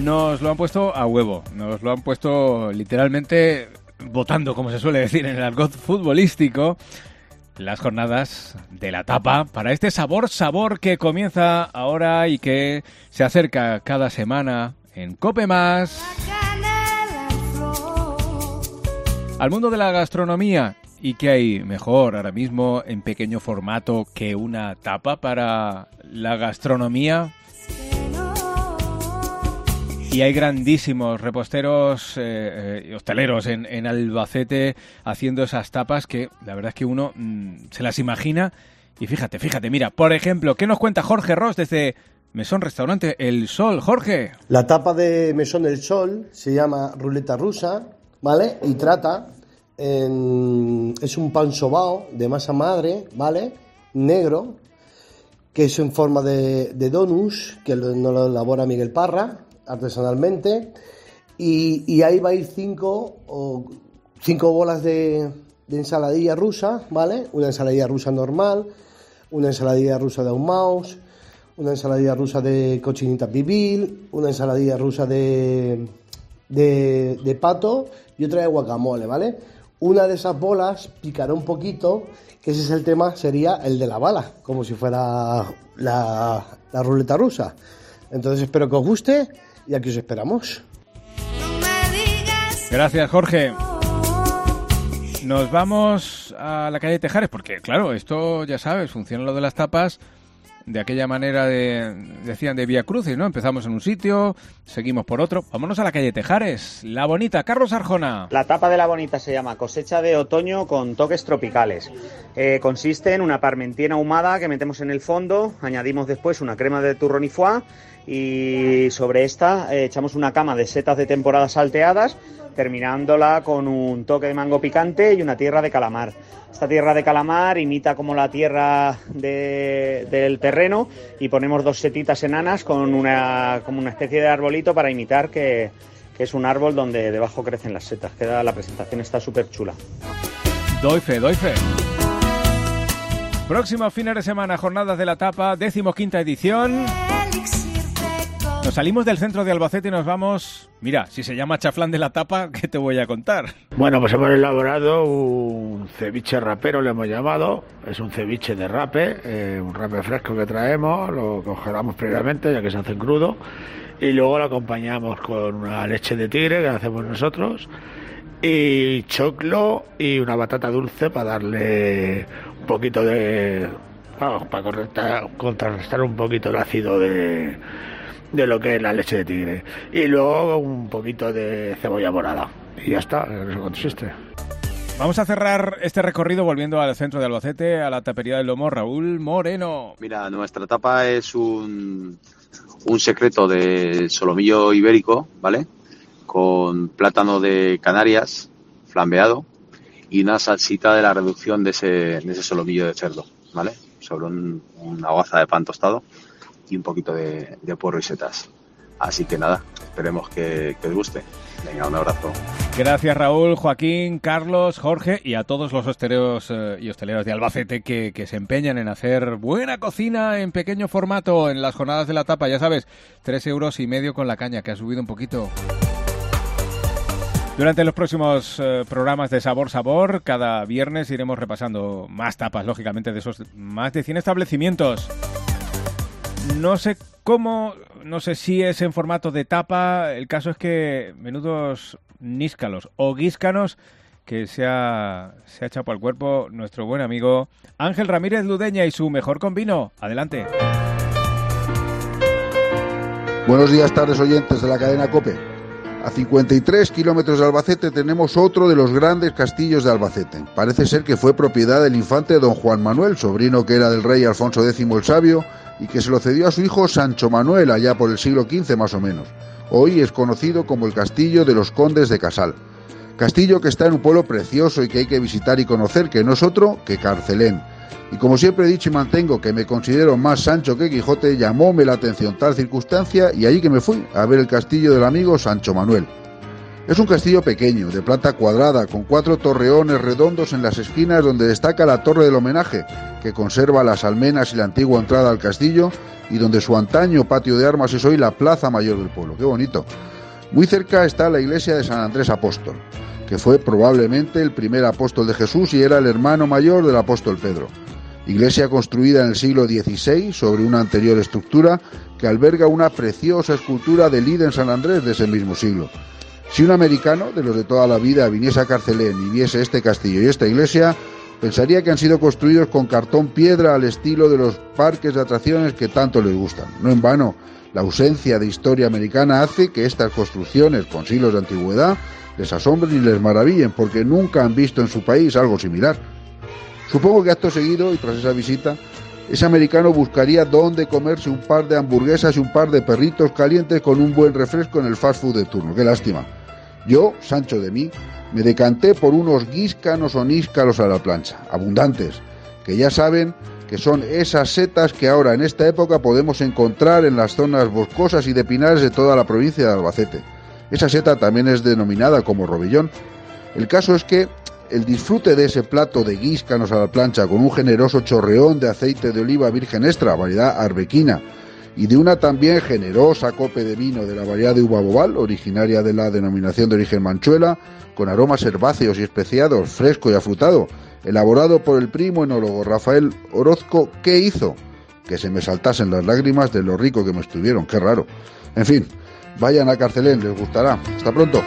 Nos lo han puesto a huevo, nos lo han puesto literalmente votando, como se suele decir en el argot futbolístico, las jornadas de la tapa para este sabor que comienza ahora y que se acerca cada semana en COPE+. Al mundo de la gastronomía. ¿Y qué hay mejor ahora mismo en pequeño formato que una tapa para la gastronomía? Y hay grandísimos reposteros y hosteleros en Albacete haciendo esas tapas que la verdad es que uno se las imagina. Y fíjate, mira, por ejemplo, ¿qué nos cuenta Jorge Ros desde Mesón Restaurante El Sol? Jorge. La tapa de Mesón El Sol se llama ruleta rusa, ¿vale? Y trata... es un pan sobao de masa madre, ¿vale? Negro, que es en forma de donuts, que nos lo elabora Miguel Parra artesanalmente, y ahí va a ir cinco bolas de ensaladilla rusa, ¿vale? Una ensaladilla rusa normal, una ensaladilla rusa de ahumados, una ensaladilla rusa de cochinita pibil, una ensaladilla rusa de pato y otra de guacamole, ¿vale? Una de esas bolas picará un poquito, que ese es el tema, sería el de la bala, como si fuera la ruleta rusa. Entonces espero que os guste y aquí os esperamos. Gracias, Jorge. Nos vamos a la calle Tejares, porque claro, esto ya sabes, funciona lo de las tapas de aquella manera decían de Vía Crucis, ¿no? Empezamos en un sitio, seguimos por otro. Vámonos a la calle Tejares, La Bonita, Carlos Arjona. La tapa de La Bonita se llama cosecha de otoño con toques tropicales. Consiste en una parmentiena ahumada que metemos en el fondo, añadimos después una crema de turrón y foie y sobre esta echamos una cama de setas de temporada salteadas, terminándola con un toque de mango picante y una tierra de calamar. Esta tierra de calamar imita como la tierra del terreno y ponemos dos setitas enanas con como una especie de arbolito para imitar que es un árbol donde debajo crecen las setas. La presentación está súper chula. Doy fe. Próximo fin de semana, jornadas de la tapa, 15ª edición. Nos salimos del centro de Albacete y nos vamos... Mira, si se llama chaflán de la tapa, ¿qué te voy a contar? Bueno, pues hemos elaborado un ceviche rapero, le hemos llamado. Es un ceviche de rape, un rape fresco que traemos, lo congelamos previamente, ya que se hace en crudo. Y luego lo acompañamos con una leche de tigre, que hacemos nosotros, y choclo y una batata dulce para darle un poquito de... Vamos, para contrarrestar un poquito el ácido de lo que es la leche de tigre, y luego un poquito de cebolla morada y ya está, eso consiste. Vamos a cerrar este recorrido volviendo al centro de Albacete, a la tapería del Lomo. Raúl Moreno. Mira, nuestra tapa es un secreto de solomillo ibérico, ¿vale? Con plátano de Canarias flambeado y una salsita de la reducción de ese solomillo de cerdo, ¿vale? Sobre una hogaza de pan tostado y un poquito de puerro y setas. Así que nada, esperemos que os guste. Venga, un abrazo. Gracias, Raúl, Joaquín, Carlos, Jorge y a todos los hosteleros y hosteleras de Albacete que se empeñan en hacer buena cocina en pequeño formato en las jornadas de la tapa. Ya sabes, 3,5 € con la caña, que ha subido un poquito. Durante los próximos programas de Sabor, cada viernes iremos repasando más tapas, lógicamente, de esos más de 100 establecimientos. No sé cómo, no sé si es en formato de tapa, el caso es que menudos níscalos o guíscanos que se ha echado al cuerpo nuestro buen amigo Ángel Ramírez Ludeña y su mejor con vino. Adelante. Buenos días, tardes oyentes de la cadena COPE. A 53 kilómetros de Albacete tenemos otro de los grandes castillos de Albacete. Parece ser que fue propiedad del infante don Juan Manuel, sobrino que era del rey Alfonso X el Sabio, y que se lo cedió a su hijo Sancho Manuel allá por el siglo XV más o menos. Hoy es conocido como el Castillo de los Condes de Casal. Castillo que está en un pueblo precioso y que hay que visitar y conocer, que no es otro que Carcelén. Y como siempre he dicho y mantengo que me considero más Sancho que Quijote, llamóme la atención tal circunstancia y allí que me fui a ver el castillo del amigo Sancho Manuel. Es un castillo pequeño, de planta cuadrada, con 4 torreones redondos en las esquinas donde destaca la torre del homenaje, que conserva las almenas y la antigua entrada al castillo, y donde su antaño patio de armas es hoy la plaza mayor del pueblo. ¡Qué bonito! Muy cerca está la iglesia de San Andrés Apóstol, que fue probablemente el primer apóstol de Jesús y era el hermano mayor del apóstol Pedro. Iglesia construida en el siglo XVI sobre una anterior estructura que alberga una preciosa escultura del ídolo en San Andrés de ese mismo siglo. Si un americano de los de toda la vida viniese a Carcelén y viese este castillo y esta iglesia, pensaría que han sido construidos con cartón piedra al estilo de los parques de atracciones que tanto les gustan. No en vano, la ausencia de historia americana hace que estas construcciones con siglos de antigüedad les asombren y les maravillen, porque nunca han visto en su país algo similar. Supongo que acto seguido, y tras esa visita, ese americano buscaría dónde comerse un par de hamburguesas y un par de perritos calientes con un buen refresco en el fast food de turno. ¡Qué lástima! Yo, Sancho de mí, me decanté por unos guíscanos o níscalos a la plancha, abundantes, que ya saben que son esas setas que ahora en esta época podemos encontrar en las zonas boscosas y de pinares de toda la provincia de Albacete. Esa seta también es denominada como robillón. El caso es que el disfrute de ese plato de guíscanos a la plancha con un generoso chorreón de aceite de oliva virgen extra, variedad arbequina, y de una también generosa cope de vino de la variedad de uva bobal, originaria de la denominación de origen Manchuela, con aromas herbáceos y especiados, fresco y afrutado, elaborado por el primo enólogo Rafael Orozco, ¿qué hizo? Que se me saltasen las lágrimas de lo rico que me estuvieron, qué raro. En fin, vayan a Carcelén, les gustará. Hasta pronto.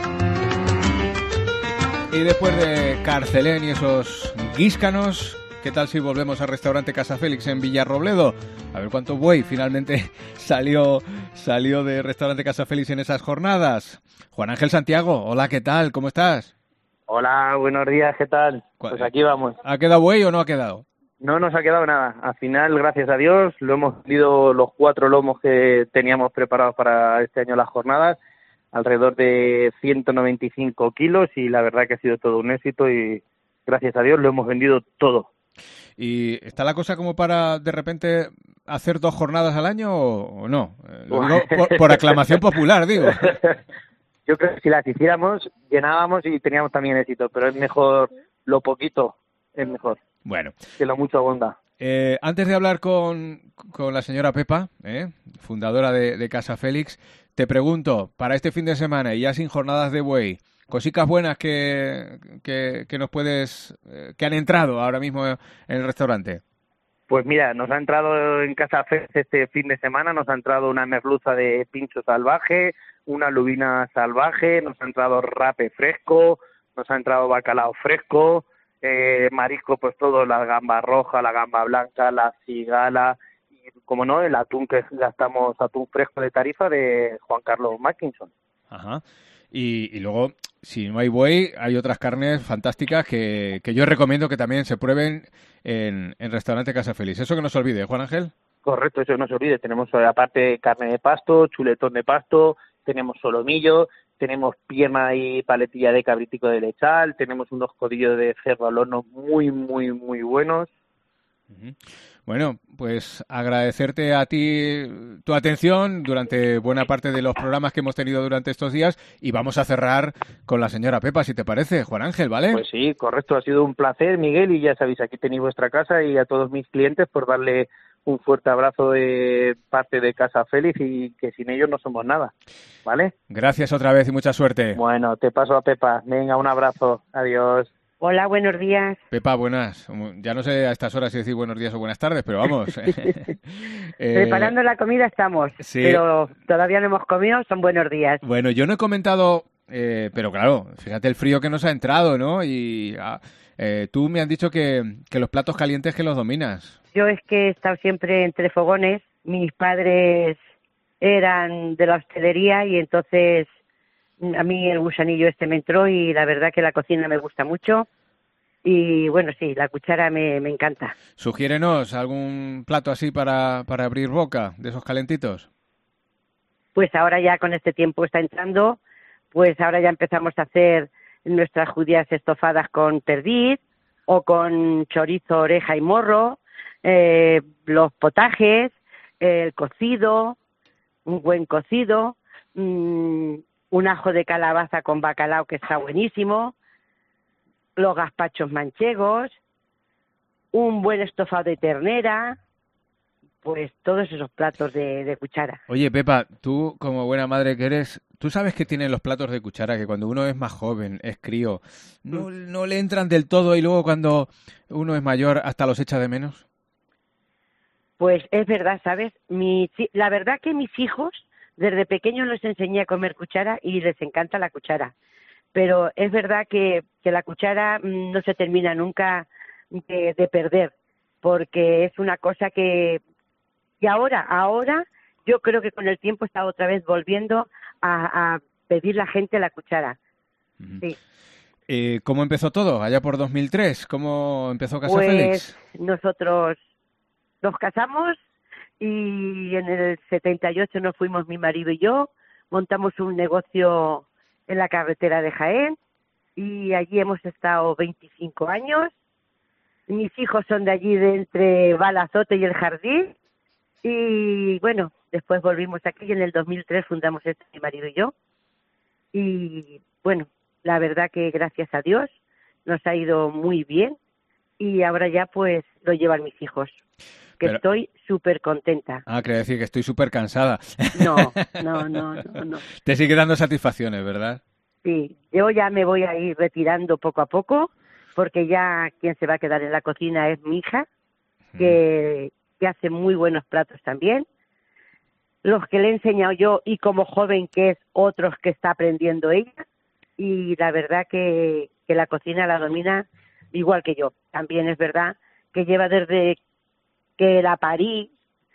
Y después de Carcelén y esos guíscanos, ¿qué tal si volvemos al restaurante Casa Félix en Villarrobledo? A ver cuánto buey finalmente salió de restaurante Casa Félix en esas jornadas. Juan Ángel Santiago, hola, ¿qué tal? ¿Cómo estás? Hola, buenos días, ¿qué tal? Pues aquí vamos. ¿Ha quedado buey o no ha quedado? No nos ha quedado nada. Al final, gracias a Dios, lo hemos vendido los 4 lomos que teníamos preparados para este año las jornadas, alrededor de 195 kilos, y la verdad que ha sido todo un éxito y gracias a Dios lo hemos vendido todo. ¿Y está la cosa como para de repente hacer 2 jornadas al año o no? Lo digo por aclamación popular, digo. Yo creo que si las hiciéramos, llenábamos y teníamos también éxito, pero es mejor lo poquito, es mejor. Bueno. Que lo mucho abunda. Antes de hablar con la señora Pepa, fundadora de Casa Félix, te pregunto, para este fin de semana y ya sin jornadas de buey, cositas buenas que nos puedes, que han entrado ahora mismo en el restaurante. Pues mira, nos ha entrado en Casa Félix este fin de semana, nos ha entrado una merluza de pincho salvaje, una lubina salvaje, nos ha entrado rape fresco, nos ha entrado bacalao fresco, marisco, pues todo, la gamba roja, la gamba blanca, la cigala, y como no, el atún que gastamos, atún fresco de Tarifa de Juan Carlos Mackinson. Ajá. Y luego, si no hay buey, hay otras carnes fantásticas que yo recomiendo que también se prueben en restaurante Casa Félix. Eso que no se olvide, Juan Ángel. Correcto, eso no se olvide. Tenemos aparte carne de pasto, chuletón de pasto, tenemos solomillo, tenemos pierna y paletilla de cabritico de lechal, tenemos unos codillos de cerdo al horno muy, muy, muy buenos. Bueno, pues agradecerte a ti tu atención durante buena parte de los programas que hemos tenido durante estos días y vamos a cerrar con la señora Pepa, si te parece, Juan Ángel, ¿vale? Pues sí, correcto, ha sido un placer, Miguel, y ya sabéis, aquí tenéis vuestra casa y a todos mis clientes por darle un fuerte abrazo de parte de Casa Félix y que sin ellos no somos nada, ¿vale? Gracias otra vez y mucha suerte. Bueno, te paso a Pepa. Venga, un abrazo. Adiós. Hola, buenos días. Pepa, buenas. Ya no sé a estas horas si decir buenos días o buenas tardes, pero vamos. Preparando la comida estamos, sí. Pero todavía no hemos comido, son buenos días. Bueno, yo no he comentado, pero claro, fíjate el frío que nos ha entrado, ¿no? Y tú me has dicho que los platos calientes que los dominas. Yo es que he estado siempre entre fogones. Mis padres eran de la hostelería y entonces a mí el gusanillo me entró y la verdad que la cocina me gusta mucho y bueno, sí, la cuchara me encanta. Sugiérenos algún plato así para abrir boca, de esos calentitos. Pues ahora ya con este tiempo está entrando, pues ahora ya empezamos a hacer nuestras judías estofadas con perdiz o con chorizo, oreja y morro, los potajes, el cocido, un buen cocido, un ajo de calabaza con bacalao que está buenísimo, los gazpachos manchegos, un buen estofado de ternera, pues todos esos platos de cuchara. Oye, Pepa, tú como buena madre que eres, ¿tú sabes que tienen los platos de cuchara? Que cuando uno es más joven, es crío, no le entran del todo y luego cuando uno es mayor hasta los echa de menos. Pues es verdad, ¿sabes? La verdad que mis hijos, desde pequeños les enseñé a comer cuchara y les encanta la cuchara. Pero es verdad que la cuchara no se termina nunca de perder, porque es una cosa que... Y ahora yo creo que con el tiempo está otra vez volviendo a pedir la gente la cuchara. Sí. ¿Cómo empezó todo? Allá por 2003, ¿cómo empezó Casa Pues Félix? Nosotros nos casamos y en el 78 nos fuimos mi marido y yo, montamos un negocio en la carretera de Jaén y allí hemos estado 25 años. Mis hijos son de allí, de entre Balazote y El Jardín. Y bueno, después volvimos aquí y en el 2003 fundamos esto mi marido y yo. Y bueno, la verdad que gracias a Dios nos ha ido muy bien y ahora ya pues lo llevan mis hijos, que Pero... estoy súper contenta. Quería decir que estoy súper cansada. No. Te sigue dando satisfacciones, ¿verdad? Sí, yo ya me voy a ir retirando poco a poco porque ya quien se va a quedar en la cocina es mi hija, que hace muy buenos platos también. Los que le he enseñado yo y como joven que es, otros que está aprendiendo ella. Y la verdad que la cocina la domina igual que yo. También es verdad que lleva desde que la parí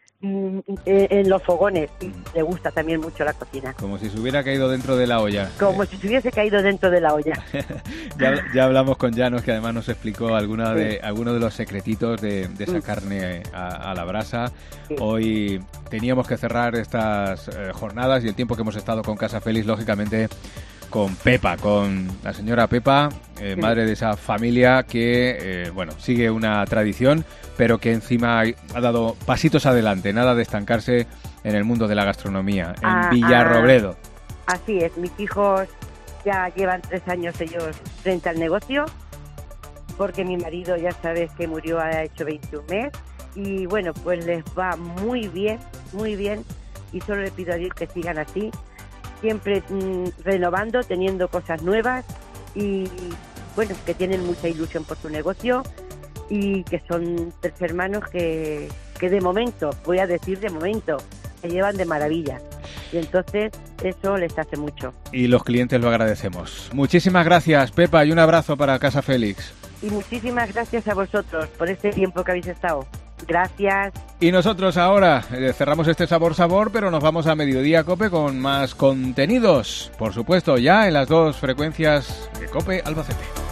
en los fogones y le gusta también mucho la cocina. Como si se hubiera caído dentro de la olla. Como si se hubiese caído dentro de la olla. ya hablamos con Llanos, que además nos explicó algunos de los secretitos de esa carne a la brasa. Sí. Hoy teníamos que cerrar estas jornadas y el tiempo que hemos estado con Casa Félix, lógicamente, con Pepa, con la señora Pepa, madre de esa familia que, sigue una tradición, pero que encima ha dado pasitos adelante, nada de estancarse en el mundo de la gastronomía, en Villarrobledo. Así es, mis hijos ya llevan 3 años ellos frente al negocio, porque mi marido ya sabes que murió, ha hecho 21 meses, y bueno, pues les va muy bien, y solo le pido a Dios que sigan así, siempre renovando, teniendo cosas nuevas y bueno, que tienen mucha ilusión por su negocio y que son 3 hermanos que de momento, voy a decir de momento, se llevan de maravilla y entonces eso les hace mucho. Y los clientes lo agradecemos. Muchísimas gracias, Pepa, y un abrazo para Casa Félix. Y muchísimas gracias a vosotros por este tiempo que habéis estado. Gracias. Y nosotros ahora cerramos este Sabor, pero nos vamos a Mediodía Cope con más contenidos. Por supuesto, ya en las 2 frecuencias de Cope Albacete.